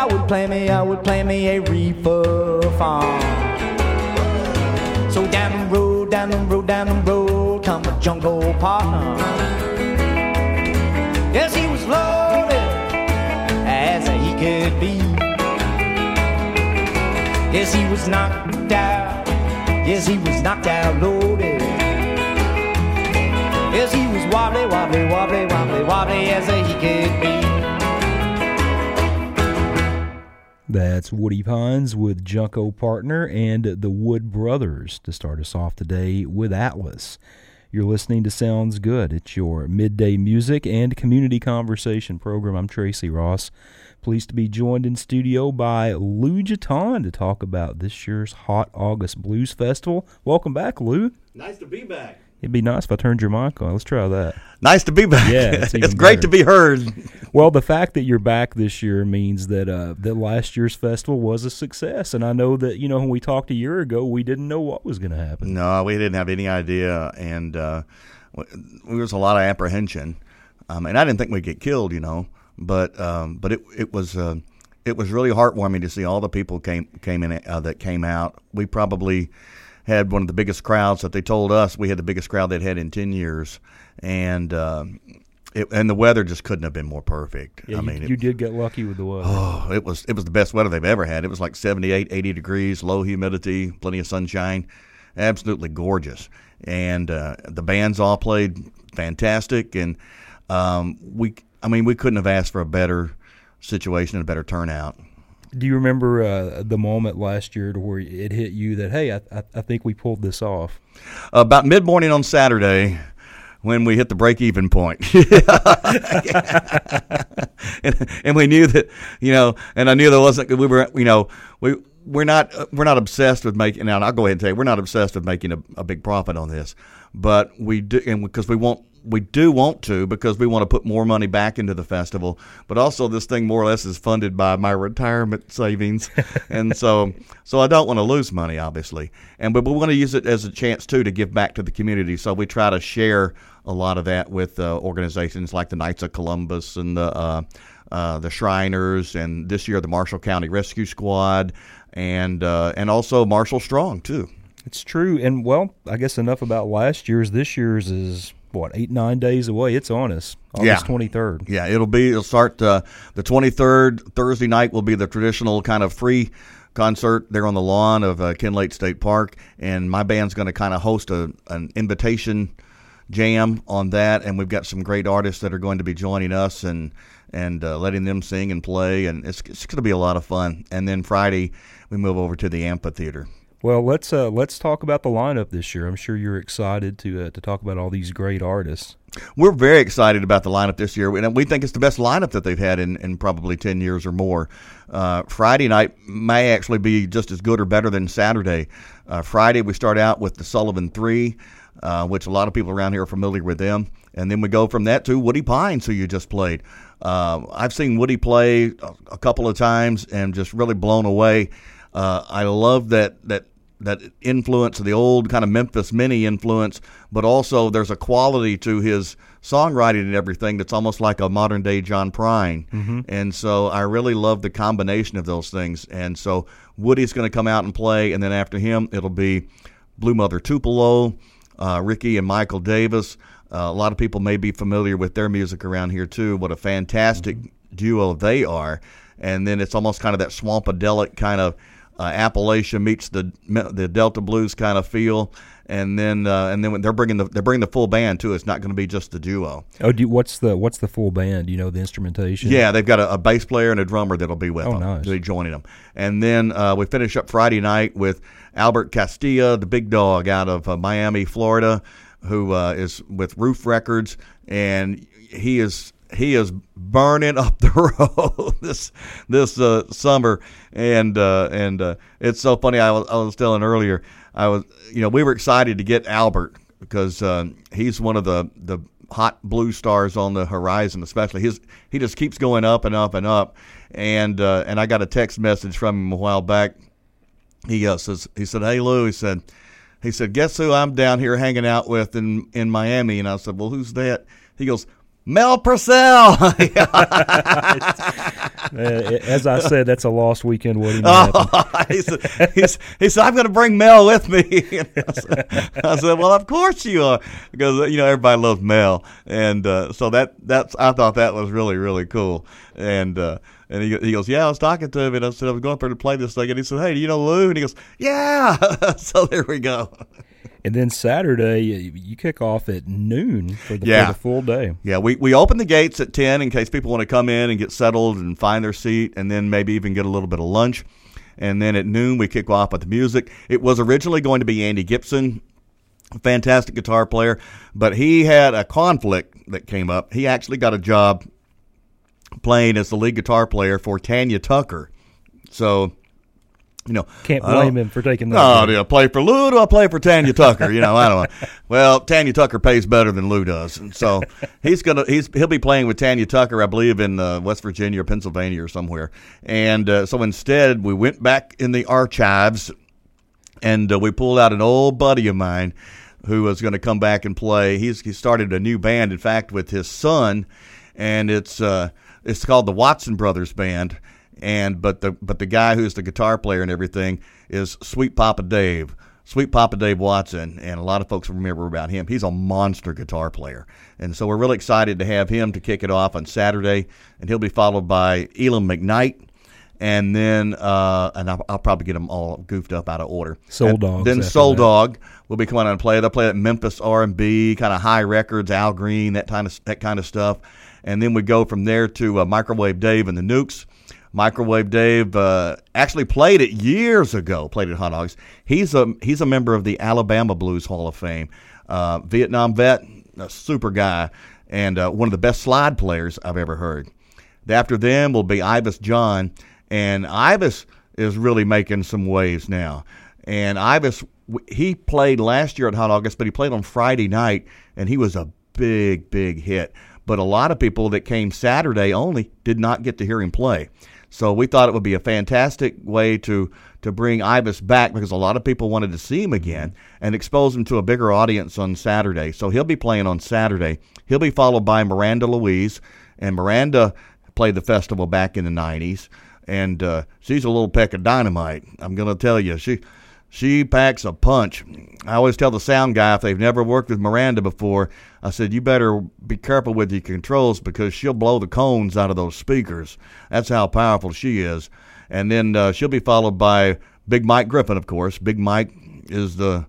I would play me a reefer farm. So down the road, down the road, down the road, come a jungle partner. Yes, he was loaded as he could be. Yes, he was knocked out. Yes, he was knocked out loaded. Yes, he was wobbly, wobbly, wobbly, wobbly, wobbly as he could be. That's Woody Pines with Junko Partner and the Wood Brothers to start us off today with Atlas. You're listening to Sounds Good. It's your midday music and community conversation program. I'm Tracy Ross. Pleased to be joined in studio by Lou Giton to talk about this year's Hot August Blues Festival. Welcome back, Lou. Nice to be back. It'd be nice if I turned your mic on. Let's try that. Nice to be back. Yeah, it's great to be heard. Well, the fact that you're back this year means that that last year's festival was a success. And I know that, when we talked a year ago, we didn't know what was going to happen. No, we didn't have any idea. And there was a lot of apprehension. And I didn't think we'd get killed, But it was really heartwarming to see all the people that came out. We probably had one of the biggest crowds that they told us. We had the biggest crowd they'd had in 10 years. And the weather just couldn't have been more perfect. Yeah, you did get lucky with the weather. Oh, it was the best weather they've ever had. It was like 78, 80 degrees, low humidity, plenty of sunshine, absolutely gorgeous. And the bands all played fantastic, and we couldn't have asked for a better situation and a better turnout. Do you remember the moment last year to where it hit you that, hey, I think we pulled this off? About mid-morning on Saturday, when we hit the break-even point. and we knew that, and I knew there wasn't, we're not obsessed with making, now I'll go ahead and tell you, we're not obsessed with making a big profit on this, but we do, and because we do want to, because we want to put more money back into the festival, but also this thing more or less is funded by my retirement savings, and so I don't want to lose money, obviously, but we want to use it as a chance too to give back to the community. So we try to share a lot of that with organizations like the Knights of Columbus and the Shriners, and this year the Marshall County Rescue Squad, and also Marshall Strong too. It's true, and well, I guess enough about last year's. This year's is 8-9 days away. It's on us, August 23rd. Yeah, it'll start the 23rd. Thursday night will be the traditional kind of free concert there on the lawn of Kinlake State Park, and my band's going to kind of host an invitation jam on that, and we've got some great artists that are going to be joining us and letting them sing and play, and it's going to be a lot of fun. And then Friday we move over to the amphitheater. Well, let's talk about the lineup this year. I'm sure you're excited to talk about all these great artists. We're very excited about the lineup this year, and we think it's the best lineup that they've had in probably 10 years or more. Friday night may actually be just as good or better than Saturday. Friday we start out with the Sullivan Three, which a lot of people around here are familiar with them, and then we go from that to Woody Pines, who you just played. I've seen Woody play a couple of times and just really blown away. I love that influence, the old kind of Memphis Minnie influence, but also there's a quality to his songwriting and everything that's almost like a modern-day John Prine. Mm-hmm. And so I really love the combination of those things. And so Woody's going to come out and play, and then after him it'll be Blue Mother Tupelo, Ricky and Michael Davis. A lot of people may be familiar with their music around here too. What a fantastic duo they are. And then it's almost kind of that swampadelic kind of Appalachia meets the Delta blues kind of feel, and then when they're bringing the full band too. It's not going to be just the duo. Oh, what's the full band? You know, the instrumentation. Yeah, they've got a bass player and a drummer that'll be with them. Nice. They'll be joining them, and then we finish up Friday night with Albert Castilla, the big dog out of Miami, Florida, who is with Roof Records, and he is burning up the road this summer, and it's so funny. I was telling earlier, we were excited to get Albert because he's one of the hot blues stars on the horizon. Especially he just keeps going up and up and up, and I got a text message from him a while back. He said, "Hey Lou," he said, "Guess who I'm down here hanging out with in Miami?" And I said, "Well, who's that?" He goes, Mel Purcell. As I said, that's a lost weekend, Woody. He said, I'm going to bring Mel with me. I said, well, of course you are, because everybody loves Mel, and so that's I thought that was really, really cool. And he goes, yeah, I was talking to him, and I said I was going up there to play this thing, and he said, hey, do you know Lou? And he goes, yeah. So there we go. And then Saturday, you kick off at noon for the full day. Yeah, we open the gates at 10 in case people want to come in and get settled and find their seat, and then maybe even get a little bit of lunch. And then at noon, we kick off with the music. It was originally going to be Andy Gibson, a fantastic guitar player, but he had a conflict that came up. He actually got a job playing as the lead guitar player for Tanya Tucker. So, can't blame him for taking that. No, do I play for Lou? Do I play for Tanya Tucker? I don't know. Well, Tanya Tucker pays better than Lou does, and so he'll be playing with Tanya Tucker, I believe, in West Virginia or Pennsylvania or somewhere. And so instead, we went back in the archives, and we pulled out an old buddy of mine who was going to come back and play. He started a new band, in fact, with his son, and it's called the Watson Brothers Band. But the guy who's the guitar player and everything is Sweet Papa Dave Watson, and a lot of folks remember about him. He's a monster guitar player, and so we're really excited to have him to kick it off on Saturday, and he'll be followed by Elam McKnight, and then and I'll probably get them all goofed up out of order. Soul Dog. Then Soul Dog will be coming on and play. They'll play at Memphis R&B, kind of high records, Al Green, that kind of stuff, and then we go from there to Microwave Dave and the Nukes. Microwave Dave actually played it years ago. Played at Hot Dogs. He's a member of the Alabama Blues Hall of Fame. Vietnam vet, a super guy, and one of the best slide players I've ever heard. After them will be Ibis John, and Ibis is really making some waves now. And Ibis, he played last year at Hot August, but he played on Friday night, and he was a big, big hit. But a lot of people that came Saturday only did not get to hear him play. So we thought it would be a fantastic way to bring Ibis back, because a lot of people wanted to see him again and expose him to a bigger audience on Saturday. So he'll be playing on Saturday. He'll be followed by Miranda Louise, and Miranda played the festival back in the 90s, and she's a little peck of dynamite. I'm going to tell you, she packs a punch. I always tell the sound guy, if they've never worked with Miranda before, I said, you better be careful with your controls, because she'll blow the cones out of those speakers. That's how powerful she is. And then she'll be followed by Big Mike Griffin, of course. Big Mike is the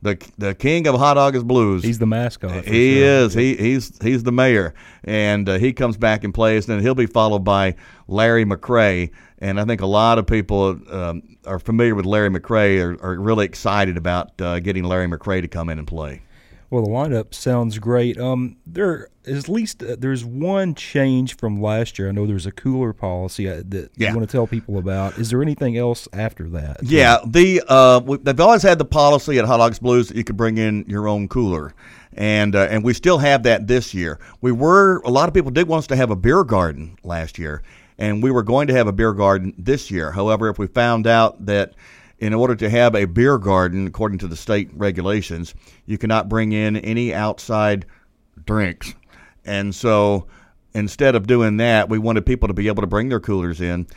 king of Hot August Blues. He's the mascot. He is. He's the mayor. And he comes back and plays. And then he'll be followed by Larry McRae. And I think a lot of people are familiar with Larry McRae, are really excited about getting Larry McRae to come in and play. Well, the lineup sounds great. There is at least there's one change from last year. I know there's a cooler policy that you want to tell people about. Is there anything else after that? Yeah, they've always had the policy at Hot Dogs Blues that you could bring in your own cooler, and we still have that this year. A lot of people did want us to have a beer garden last year, and we were going to have a beer garden this year. However, if we found out that in order to have a beer garden, according to the state regulations, you cannot bring in any outside drinks. And so instead of doing that, we wanted people to be able to bring their coolers in.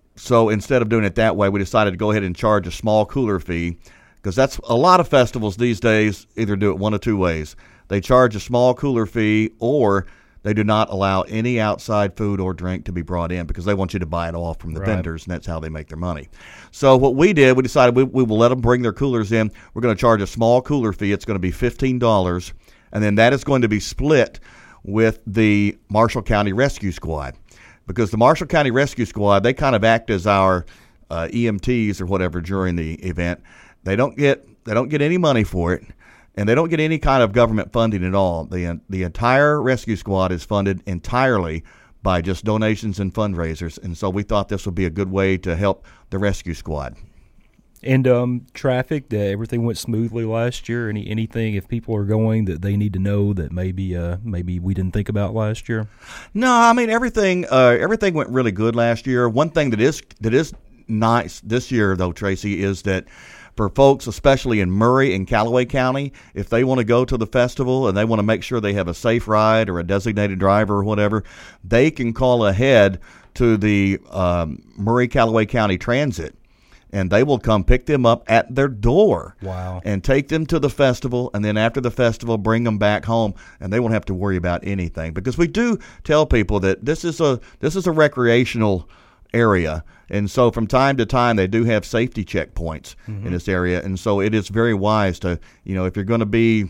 So instead of doing it that way, we decided to go ahead and charge a small cooler fee, because that's a lot of festivals these days either do it one of two ways. They charge a small cooler fee, or they do not allow any outside food or drink to be brought in, because they want you to buy it all from the vendors, and that's how they make their money. So what we did, we decided we will let them bring their coolers in. We're going to charge a small cooler fee. It's going to be $15, and then that is going to be split with the Marshall County Rescue Squad, because the Marshall County Rescue Squad, they kind of act as our EMTs or whatever during the event. They don't get any money for it. And they don't get any kind of government funding at all. The entire rescue squad is funded entirely by just donations and fundraisers. And so we thought this would be a good way to help the rescue squad. And traffic, everything went smoothly last year. Anything, if people are going, that they need to know that maybe we didn't think about last year? No, I mean everything went really good last year. One thing that is nice this year, though, Tracy, is that for folks, especially in Murray and Callaway County, if they want to go to the festival and they want to make sure they have a safe ride or a designated driver or whatever, they can call ahead to the Murray-Callaway County Transit, and they will come pick them up at their door. Wow. And take them to the festival, and then after the festival, bring them back home, and they won't have to worry about anything. Because we do tell people that this is a recreational area, and so from time to time they do have safety checkpoints in this area, and so it is very wise to, if you're going to be,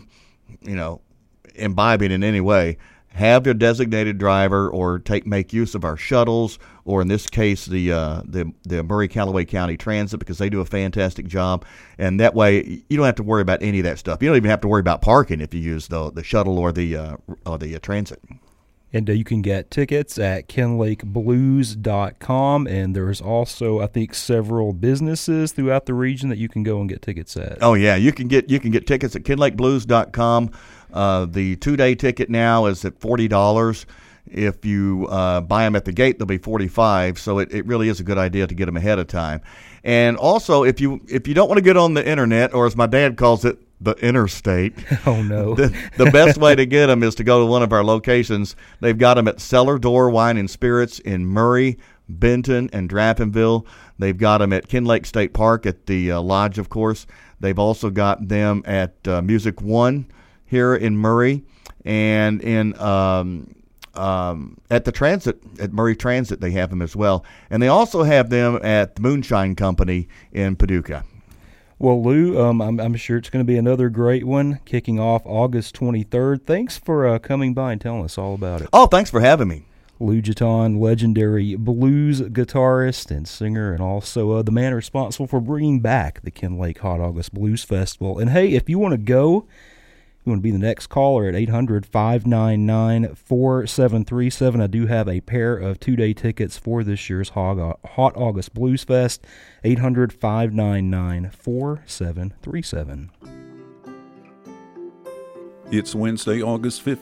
imbibing in any way, have your designated driver or make use of our shuttles, or in this case the Murray-Callaway County Transit, because they do a fantastic job, and that way you don't have to worry about any of that stuff. You don't even have to worry about parking if you use the shuttle or the transit. And you can get tickets at KenLakeBlues.com, and there's also, I think, several businesses throughout the region that you can go and get tickets at. Oh yeah, you can get tickets at KenLakeBlues.com. The 2-day ticket now is at $40. If you buy them at the gate, they'll be $45. So it really is a good idea to get them ahead of time. And also, if you don't want to get on the internet, or as my dad calls it, the interstate. Oh, no. The best way to get them is to go to one of our locations. They've got them at Cellar Door Wine and Spirits in Murray, Benton, and Draffenville. They've got them at Kinlake State Park at the Lodge, of course. They've also got them at Music One here in Murray, and in at the Transit, at Murray Transit, they have them as well. And they also have them at the Moonshine Company in Paducah. Well, Lou, I'm sure it's going to be another great one, kicking off August 23rd. Thanks for coming by and telling us all about it. Oh, thanks for having me. Lou Giton, legendary blues guitarist and singer, and also the man responsible for bringing back the Kinlake Hot August Blues Festival. And hey, if you want to go, you want to be the next caller at 800-599-4737. I do have a pair of 2-day tickets for this year's Hot August Blues Fest. 800-599-4737. It's Wednesday, August 15th.